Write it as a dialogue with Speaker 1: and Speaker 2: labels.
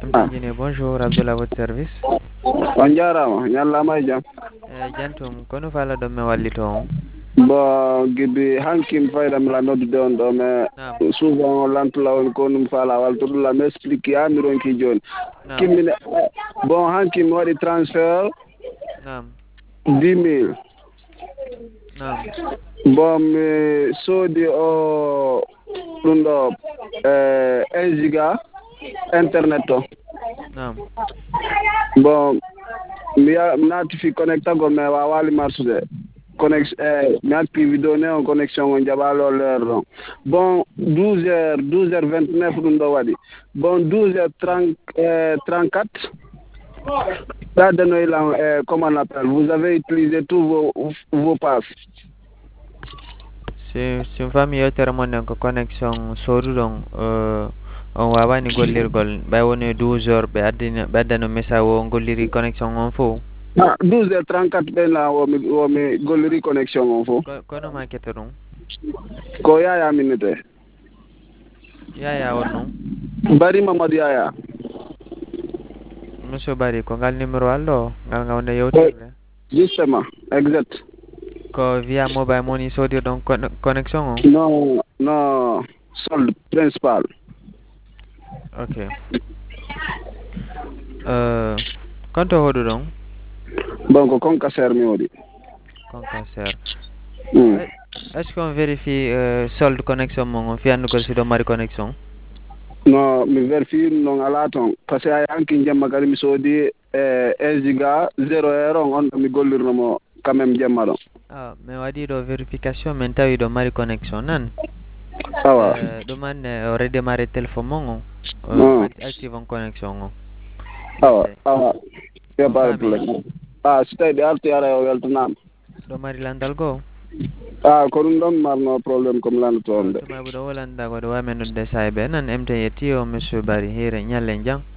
Speaker 1: Ah,
Speaker 2: Mtengine, bonjour, Abdullah, à votre service.
Speaker 1: on jarama ñallama e jaam.
Speaker 2: Jantum, kono fala ɗon mi wallito on.
Speaker 1: Bon gibi hankim faydam la noddude on ɗo
Speaker 2: Naam,
Speaker 1: mais souvent on lantula on ko num faala waltoɗula mi explique yamironki joni
Speaker 2: naam,
Speaker 1: kimmine bon hankim mi waɗi transfert
Speaker 2: naam,
Speaker 1: 10 000
Speaker 2: naam,
Speaker 1: bon mi soodi o ɗum ɗo 1 giga internet to
Speaker 2: naam.
Speaker 1: bon mi naati connectago mais wawali marsude connexion mi activi ɗo ne on connexion o jaɓalo leer ɗon bon 12h29 ɗum ɗo waɗi bon 12h34 ɗadenoylan comment on appelle vous avez utilisé tous vos passes.
Speaker 2: Si mi fami yewtere mon nden ko connexion soduɗon on wawani gollirgol ɓay woni 12 heures ɓe addano message o golliri connexion on fof.
Speaker 1: 12h34 ɓenla womi golliri connexion on fof
Speaker 2: Kono ma ketta ɗum
Speaker 1: ko yaya minnete
Speaker 2: yaya on non
Speaker 1: Bari Mamadou Yaya.
Speaker 2: monsieur Bari ko ngal numéro alɗo ngal gawde yewtirde
Speaker 1: Justement exact.
Speaker 2: ko via mobile money sodirɗon connexion on.
Speaker 1: Non solde principal.
Speaker 2: Ok. Konto hoɗu ɗon
Speaker 1: Bon ko Concaser mi waɗi.
Speaker 2: Concaser.
Speaker 1: Mm.
Speaker 2: Est ce qu'on vérifie solde connexion mon on fiyandugol siɗo mari connexion.
Speaker 1: No mi vérifie non ala ton par ce que a hanki jemma kadi mi soodi 1 giga 0 heure on ɗo mi gollirnomo quand même jemma ɗon.
Speaker 2: Mi waɗi ɗo vérification min tawi ɗo mari connexion nan
Speaker 1: Awa.
Speaker 2: ɗum anne o redémarré téléphone mon on active on connexion on.
Speaker 1: Awa
Speaker 2: On
Speaker 1: pas de
Speaker 2: fami
Speaker 1: problème. So tawi ɗi arti ara o weltanama.
Speaker 2: ɗo mari landal goo
Speaker 1: ko ɗum ɗon marno probléme comme landoto on de.
Speaker 2: tuma ɓuɗo wolanda ko ɗo wamen nodde sayɓe nan MT yetti o monsieur Bari hire ñallen jang.